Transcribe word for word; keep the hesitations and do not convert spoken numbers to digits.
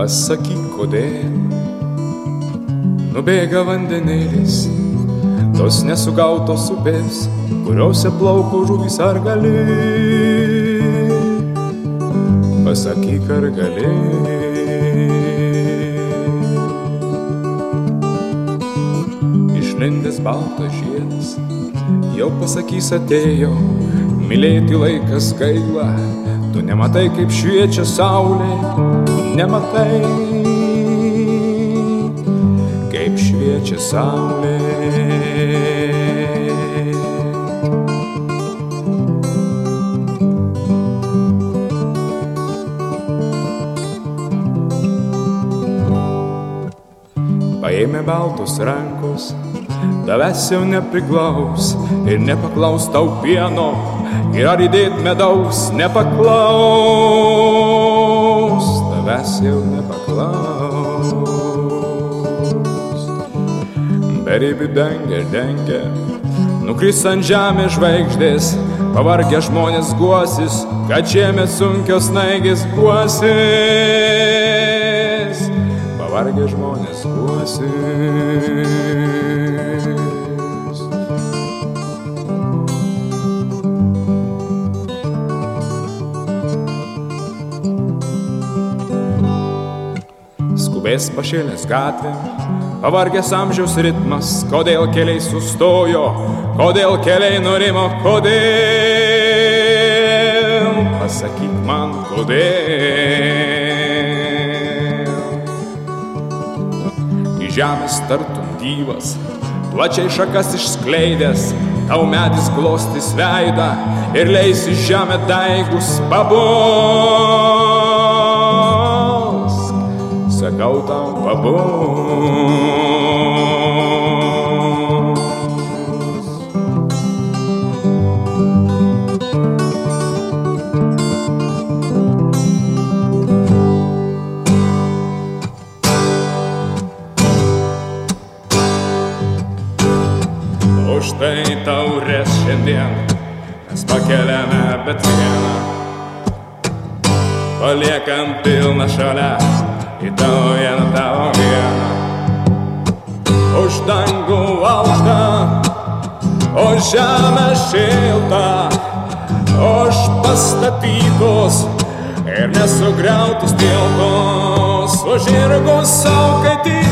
Pasakyk, kodėl nubėga vandenėlis tos nesugautos upės, kuriuose plauko žuvys, ar gali? Pasakyk, ar gali? Išlindęs baltas žiedas jau pasakys, atėjo mylėti laikas gaila. Tu nematai, kaip šviečia saulė, nematai, kaip šviečia saulė. Paėmė baltos rankos, tavęs jau nepriglaus ir nepaklaus tau pieno, ir ar įdėt medaus nepaklaus, tavęs jau nepaklaus. Beribį dengia, dengia, nukris ant žemės žvaigždės, pavargę žmonės guosis, kad žemė sunkios snaigės guosis, pavargę žmonės guosis. Skubės pašėlės gatvė, pavargęs amžiaus ritmas, kodėl keliai sustojo, kodėl keliai nurimo, kodėl, pasakyk man, kodėl. Į žemės tartum gyvas, plačiai šakas išskleidęs, tau medis glostys veidą ir leis į žemę daigus pabusk, sakau tau pabusk. Štai taurės šiandien mes pakeliame bet vieną, paliekam pilną šalia į tavo vieną, tavo vieną. Už dangų aukštą, už žemę šiltą, už pastatytus ir nesugriautus tiltus, už žirgus savo kaitį